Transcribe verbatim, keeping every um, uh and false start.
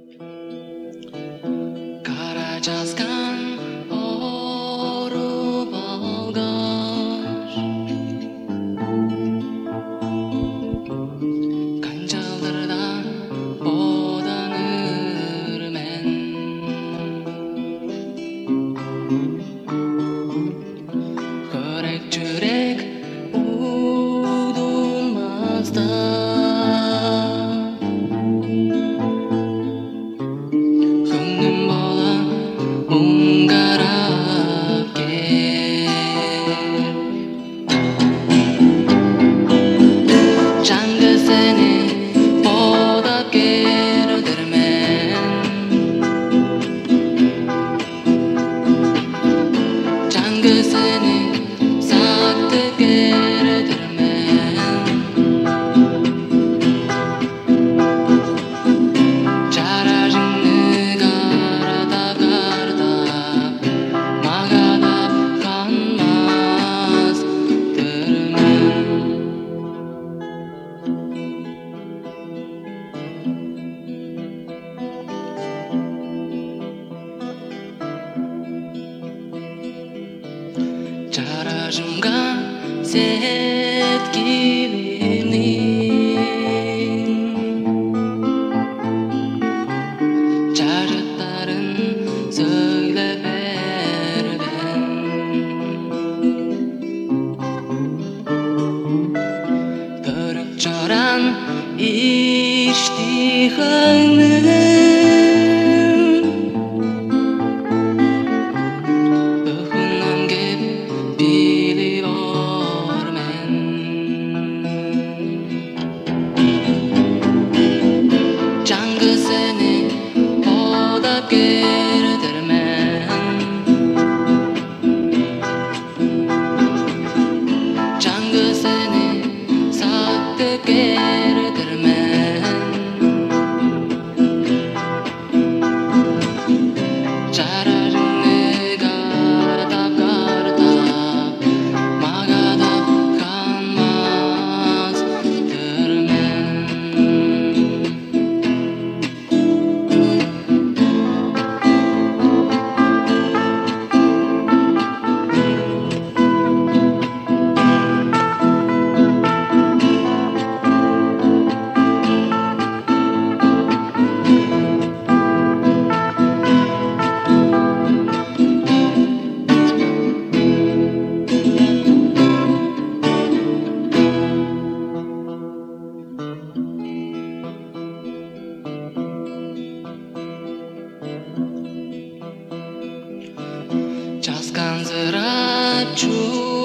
Карачаскан оруп алгаш канчалдырдан боданыр мен көрек жүрек удулмастан көңнүм бола оңгарап кел жаңгы сени бодап келдирмен жаңгы сени сактып келдирмен жаражыңны каратап картап магадап канмастырмын жаражымга сеткилиңнин жажыттарын сөйлеп берген көрүк чоран иштихаңнын ыкынан кеп билип ор мен жаңгы сени бодап келдирмен жаңгы сени сактып келдирмен жаражыңны каратап картап магадап канмастырмын жазган зырат